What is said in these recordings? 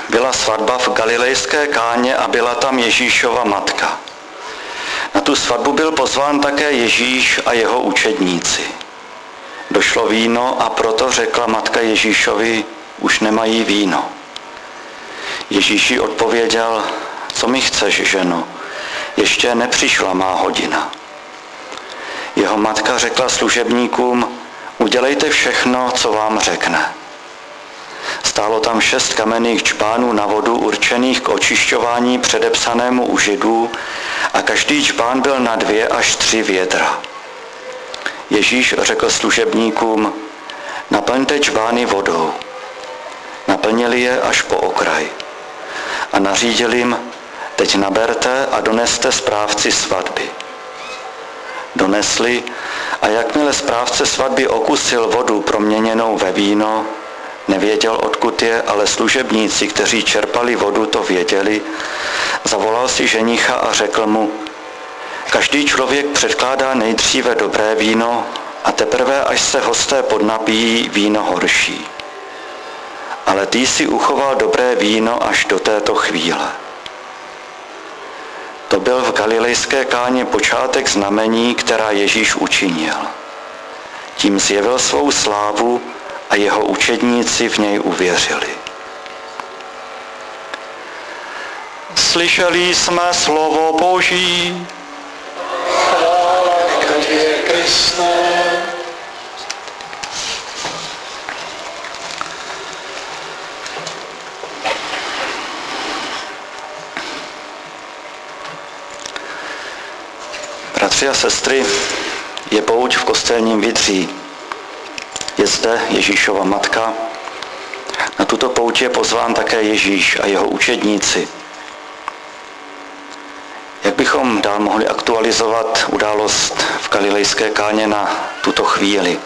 byla svatba v galilejské Káně a byla tam Ježíšova matka. Na tu svatbu byl pozván také Ježíš a jeho učedníci. Došlo víno a proto řekla matka Ježíšovi, už nemají víno. Ježíš jí odpověděl, co mi chceš, ženo, ještě nepřišla má hodina. Jeho matka řekla služebníkům, udělejte všechno, co vám řekne. Stálo tam 6 kamenných džbánů na vodu určených k očišťování předepsanému u Židů a každý džbán byl na 2 až 3 vědra. Ježíš řekl služebníkům, naplňte džbány vodou. Naplnili je až po okraj a nařídil jim, teď naberte a doneste správci svatby. Donesli a jakmile správce svatby okusil vodu proměněnou ve víno, nevěděl, odkud je, ale služebníci, kteří čerpali vodu, to věděli, zavolal si ženicha a řekl mu, každý člověk předkládá nejdříve dobré víno a teprve, až se hosté podnapíjí, víno horší. Ale ty si uchoval dobré víno až do této chvíle. To byl v galilejské Káně počátek znamení, která Ježíš učinil. Tím zjevil svou slávu a jeho učedníci v něj uvěřili. Slyšeli jsme slovo Boží. Chvála Tobě, Kriste. Bratři a sestry, je pouť v kostelním Vydří. Je zde Ježíšova matka. Na tuto pouť je pozván také Ježíš a jeho učedníci. Jak bychom dál mohli aktualizovat událost v galilejské Káně na tuto chvíli?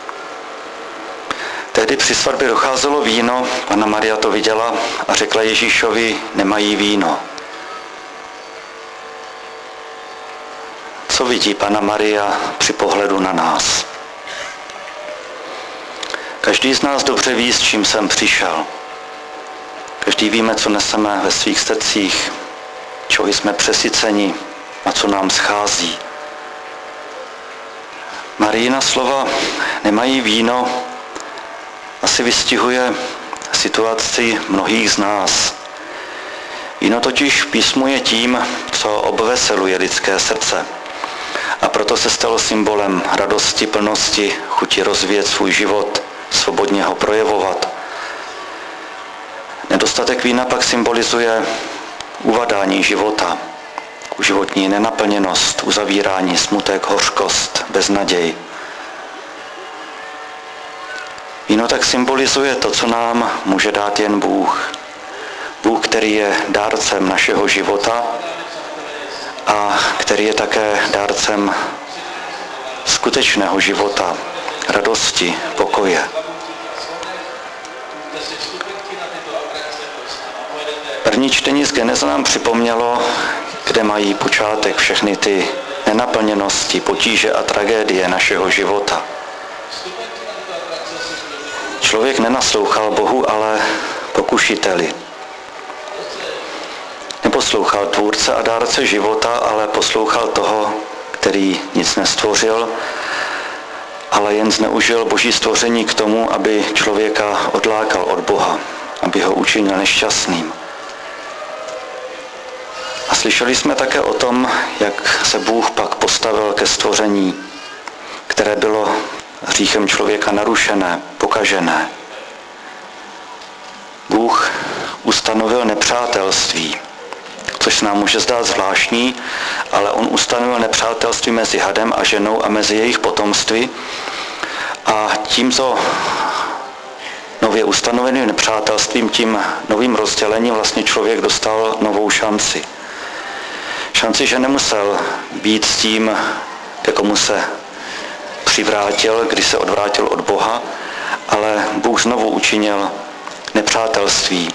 Tehdy při svatbě docházelo víno, Panna Maria to viděla a řekla Ježíšovi, nemají víno. Co vidí Panna Maria při pohledu na nás? Každý z nás dobře ví, s čím jsem přišel. Každý víme, co neseme ve svých srdcích, čeho jsme přesyceni a co nám schází. Marijina slova nemají víno asi vystihuje situaci mnohých z nás. Víno totiž v písmu je tím, co obveseluje lidské srdce. A proto se stalo symbolem radosti, plnosti, chuti rozvíjet svůj život, svobodně ho projevovat. Nedostatek vína pak symbolizuje uvadání života, životní nenaplněnost, uzavírání, smutek, hořkost, beznaděj. Víno tak symbolizuje to, co nám může dát jen Bůh. Bůh, který je dárcem našeho života a který je také dárcem skutečného života, radosti, pokoje. První čtení z Geneze nám připomnělo, kde mají počátek všechny ty nenaplněnosti, potíže a tragédie našeho života. Člověk nenaslouchal Bohu, ale pokušiteli. Neposlouchal tvůrce a dárce života, ale poslouchal toho, který nic nestvořil, ale jen zneužil Boží stvoření k tomu, aby člověka odlákal od Boha, aby ho učinil nešťastným. A slyšeli jsme také o tom, jak se Bůh pak postavil ke stvoření, které bylo hříchem člověka narušené, pokažené. Bůh ustanovil nepřátelství, což se nám může zdát zvláštní, ale on ustanovil nepřátelství mezi hadem a ženou a mezi jejich potomství a tímto nově ustanoveným nepřátelstvím, tím novým rozdělením vlastně člověk dostal novou šanci. Šanci, že nemusel být s tím, ke komu se přivrátil, když se odvrátil od Boha, ale Bůh znovu učinil nepřátelství.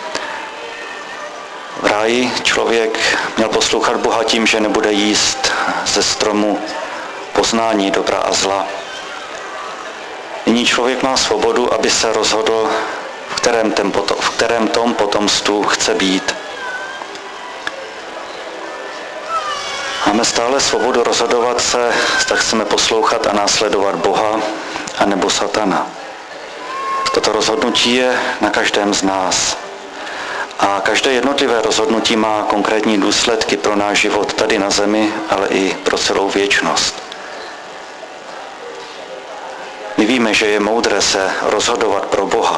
V ráji člověk měl poslouchat Boha tím, že nebude jíst ze stromu poznání dobra a zla. Nyní člověk má svobodu, aby se rozhodl, v v kterém tom potomstvu chce být. Máme stále svobodu rozhodovat se, zda chceme poslouchat a následovat Boha, anebo satana. Toto rozhodnutí je na každém z nás. A každé jednotlivé rozhodnutí má konkrétní důsledky pro náš život tady na zemi, ale i pro celou věčnost. My víme, že je moudré se rozhodovat pro Boha.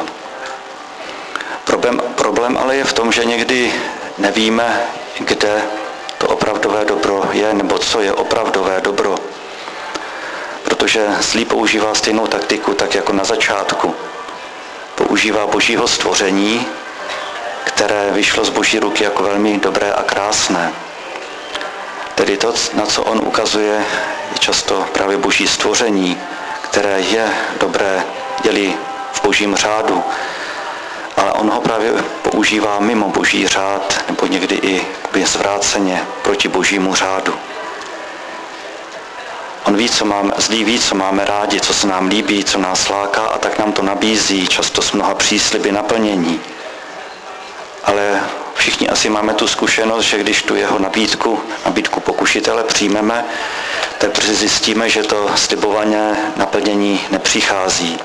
Problém ale je v tom, že někdy nevíme, kde to opravdové dobro je, nebo co je opravdové dobro. Protože zlý používá stejnou taktiku, tak jako na začátku. Používá Božího stvoření, které vyšlo z Boží ruky jako velmi dobré a krásné. Tedy to, na co on ukazuje, je často právě Boží stvoření, které je dobré, je-li v Božím řádu, ale on ho právě používá mimo Boží řád, nebo někdy i zvráceně proti Božímu řádu. Zlý ví, co máme rádi, co se nám líbí, co nás láká, a tak nám to nabízí, často s mnoha přísliby naplnění. Ale všichni asi máme tu zkušenost, že když tu jeho nabídku pokušitele přijmeme, tak brzy zjistíme, že to slibované naplnění nepřichází.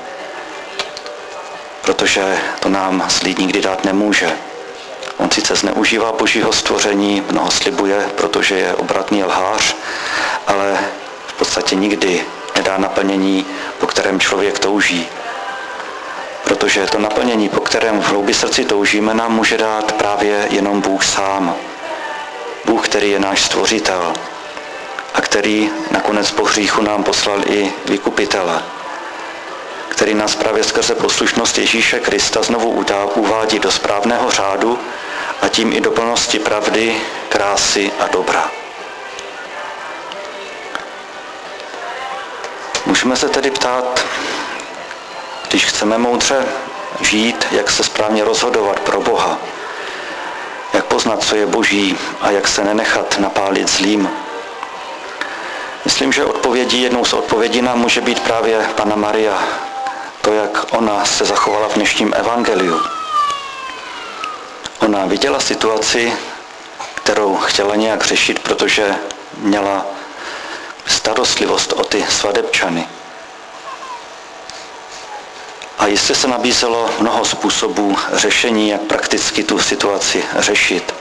Protože to nám zlý nikdy dát nemůže. On sice zneužívá Božího stvoření, mnoho slibuje, protože je obratný lhář, ale v podstatě nikdy nedá naplnění, po kterém člověk touží. Protože to naplnění, po kterém v hloubi srdci toužíme, nám může dát právě jenom Bůh sám. Bůh, který je náš stvořitel a který nakonec po hříchu nám poslal i vykupitele, který nás právě skrze poslušnost Ježíše Krista znovu uvádí do správného řádu a tím i do plnosti pravdy, krásy a dobra. Můžeme se tedy ptát, když chceme moudře žít, jak se správně rozhodovat pro Boha, jak poznat, co je Boží a jak se nenechat napálit zlým. Myslím, že jednou z odpovědí nám může být právě Panna Maria, to, jak ona se zachovala v dnešním evangeliu. Ona viděla situaci, kterou chtěla nějak řešit, protože měla starostlivost o ty svadebčany. A jistě se nabízelo mnoho způsobů řešení, jak prakticky tu situaci řešit.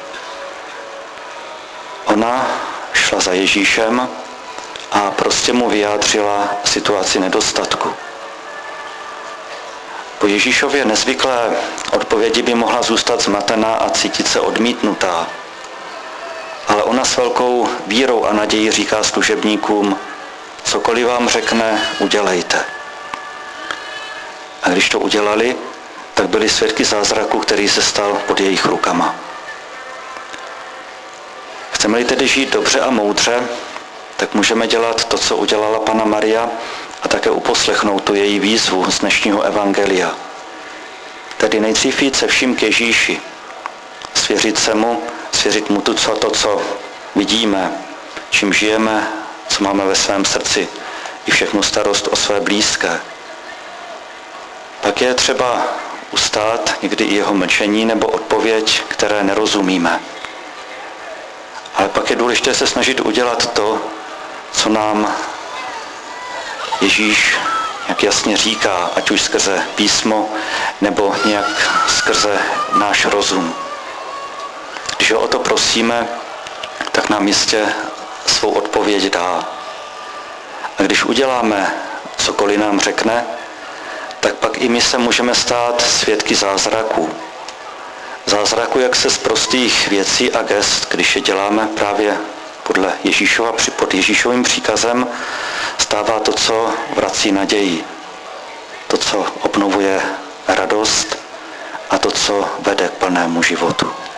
Ona šla za Ježíšem a prostě mu vyjádřila situaci nedostatku. Po Ježíšově nezvyklé odpovědi by mohla zůstat zmatená a cítit se odmítnutá. Ale ona s velkou vírou a nadějí říká služebníkům, cokoliv vám řekne, udělejte. A když to udělali, tak byli svědky zázraku, který se stal pod jejich rukama. Chceme-li tedy žít dobře a moudře, tak můžeme dělat to, co udělala Panna Maria, a také uposlechnout tu její výzvu z dnešního evangelia. Tedy nejdřív jít se vším k Ježíši, svěřit mu to, co vidíme, čím žijeme, co máme ve svém srdci, i všechnu starost o své blízké. Pak je třeba ustát někdy i jeho mlčení nebo odpověď, které nerozumíme. Ale pak je důležité se snažit udělat to, co nám Ježíš jak jasně říká, ať už skrze písmo, nebo nějak skrze náš rozum. Když ho o to prosíme, tak nám jistě svou odpověď dá. A když uděláme cokoliv nám řekne, tak pak i my se můžeme stát svědky zázraků. Zázraku, jak se z prostých věcí a gest, když je děláme právě pod Ježíšovým příkazem, stává to, co vrací naději, to, co obnovuje radost a to, co vede k plnému životu.